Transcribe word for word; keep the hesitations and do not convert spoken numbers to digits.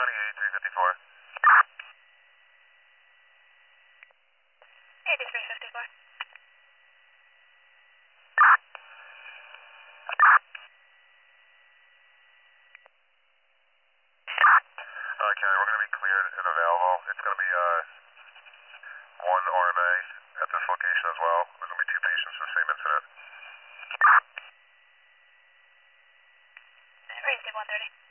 County, eighty-three fifty-four. eighty-three fifty-four. Uh, County, we're going to be cleared and available. It's going to be uh, one R M A at this location as well. There's going to be two patients for the same incident. Received one thirty.